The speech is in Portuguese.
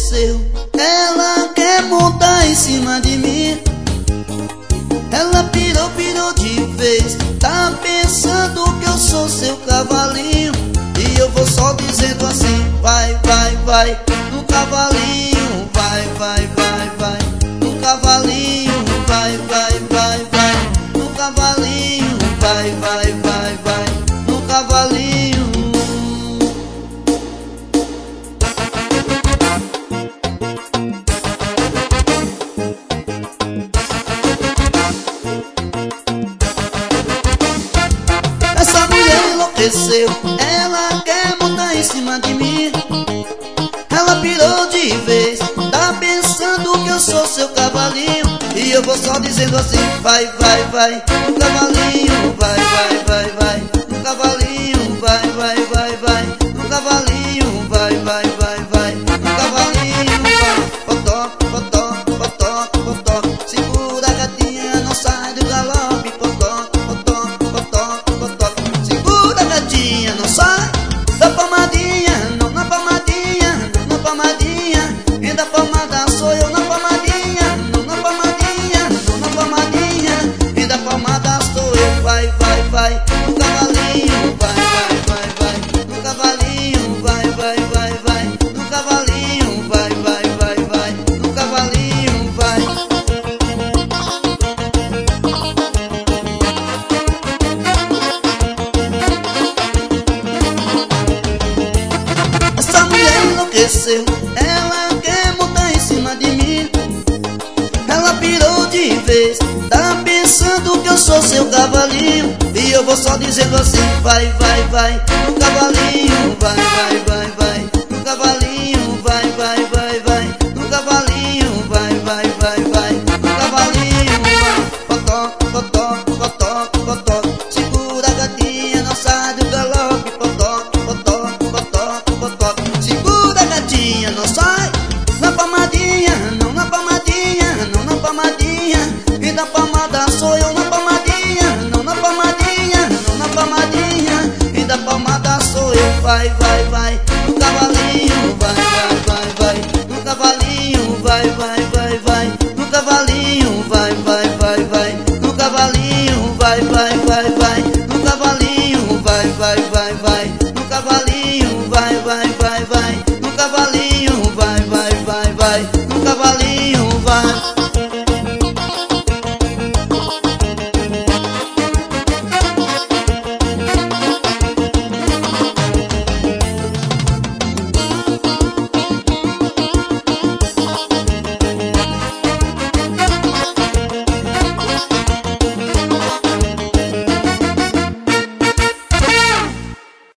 enlouqueceu. Ela quer montar em cima de mim. Ela pirou de vez. Tá pensando que eu sou seu cavalinho. E eu vou só dizendo assim: vai, vai, vai no cavalinho, vai, vai, vai, vai no cavalinho, vai, vai, vai, vai no cavalinho, vai, vai, vai, vai no cavalinho. Essa mulher enlouqueceu. Ela quer montar em cima de mim. Ela pirou de vez. Tá pensando que eu sou seu cavalinho. E eu vou só dizendo assim: vai, vai, vai no cavalinho, vai, vai, vai, vai no cavalinho, vai, vai, vai, vai no cavalinho, vai, vai, vai, vai no cavalinho, vai. Potó, potó, potó, potó, segura a gatinha, não sai do galope. Potó, potó, potó, potó, segura a gatinha, não sai da palmadinha, não na palmadinha, não na palmadinha. E da palmada sou eu na palmadinha, não na palmadinha, não na palmadinha. E da palmada sou eu, vai, vai, vai no cavalinho, vai, vai, vai, vai no cavalinho, vai, vai, vai, vai no cavalinho, vai, vai, vai, vai no cavalinho, vai. Essa mulher enlouqueceu. Ela quer montar em cima de mim. Ela pirou de vez. Tá pensando que eu sou seu cavalinho. E eu vou só dizendo assim: vai, vai, vai no cavalinho, vai, vai, vai, vai no cavalinho, vai, vai, vai, vai no cavalinho, vai, vai, vai, vai no cavalinho, vai. Potó, potó, potó, potó, segura a gatinha, não sai do galope. Potó, potó, potó, potó, segura a gatinha, não sai na palmadinha, não na palmadinha, não na palmadinha. E da palmada sou eu na palmadinha, não na palmadinha, não na palmadinha. E da palmada sou eu, vai, vai, vai no cavalinho, vai, vai, vai, vai no cavalinho, vai, vai.